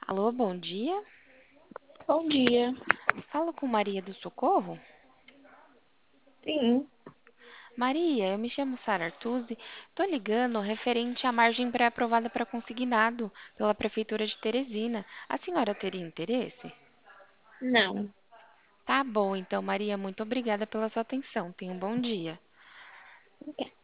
Alô, bom dia. Bom dia. Falo com Maria do Socorro? Sim, Maria, eu me chamo Sara Artuzzi. Tô ligando referente à margem pré-aprovada para consignado pela Prefeitura de Teresina. A senhora teria interesse? não. Tá bom, então, Maria, muito obrigada pela sua atenção. Tenha um bom dia.